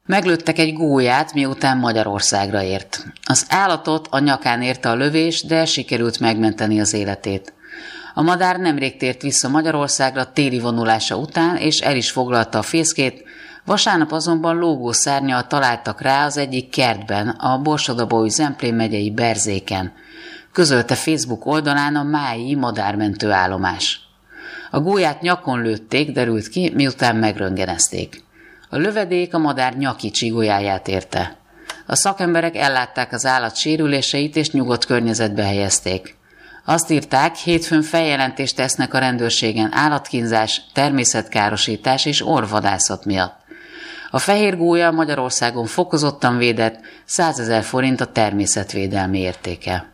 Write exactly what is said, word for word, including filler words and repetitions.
Meglőttek egy gólyát, miután Magyarországra ért. Az állatot a nyakán érte a lövés, de sikerült megmenteni az életét. A madár nemrég tért vissza Magyarországra téli vonulása után, és el is foglalta a fészkét, vasárnap azonban lógó szárnnyal találtak rá az egyik kertben, a Borsod-Abaúj Zemplén megyei Berzéken. Közölte Facebook oldalán a Mályi madármentő állomás. A gólyát nyakon lőtték, derült ki, miután megröntgenezték. A lövedék a madár nyaki csigójáját érte. A szakemberek ellátták az állat sérüléseit és nyugodt környezetbe helyezték. Azt írták, hétfőn feljelentést tesznek a rendőrségen állatkínzás, természetkárosítás és orvvadászat miatt. A fehér gólya Magyarországon fokozottan védett, százezer forint a természetvédelmi értéke.